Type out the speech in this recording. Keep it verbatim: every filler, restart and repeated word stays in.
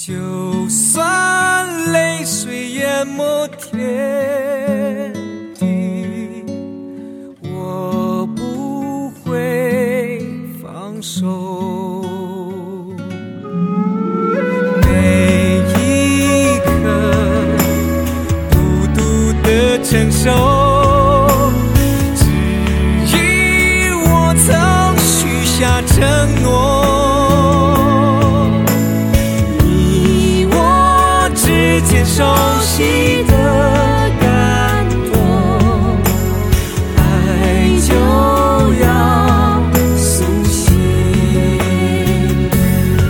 就算泪水淹没天地，我不会放手。每一刻孤独的承受，只因我曾许下承诺。之间熟悉的